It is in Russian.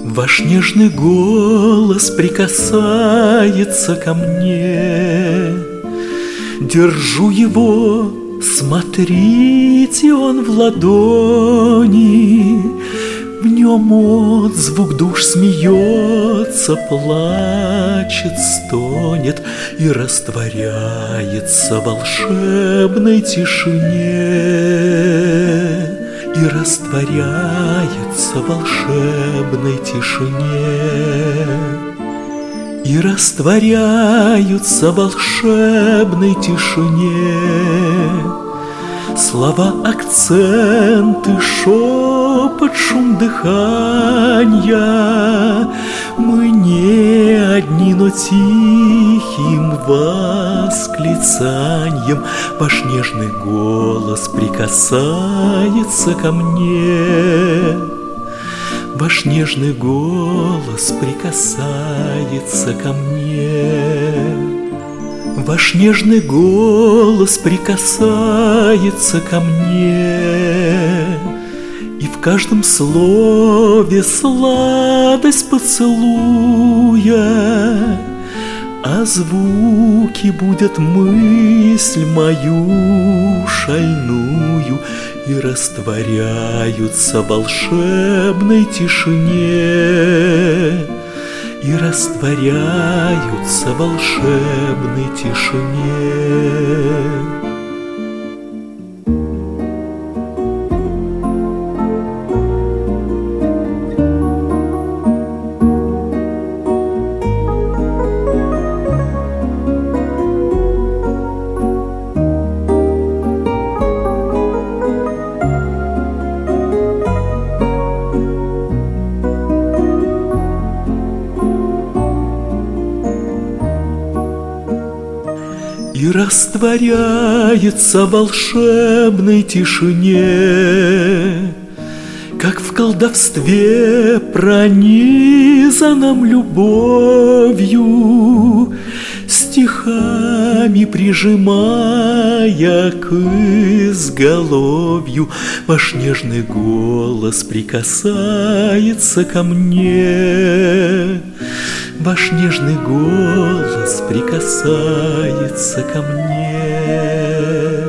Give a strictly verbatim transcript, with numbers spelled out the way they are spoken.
Ваш нежный голос прикасается ко мне. Держу его, смотрите, он в ладони. В нем отзвук душ смеется, плачет, стонет и растворяется в волшебной тишине. И растворяется в волшебной тишине. И растворяются в волшебной тишине. Слова, акценты, шепот, шум дыхания. Мы не одни, но тихим восклицанием ваш нежный голос прикасается ко мне. Ваш нежный голос прикасается ко мне. Ваш нежный голос прикасается ко мне. И в каждом слове сладость поцелуя, а звуки будут мысль мою шальную и растворяются в волшебной тишине. И растворяются в волшебной тишине. И растворяется в волшебной тишине, как в колдовстве пронизанном любовью, стихами прижимая к изголовью. Ваш нежный голос прикасается ко мне. Ваш нежный голос прикасается ко мне.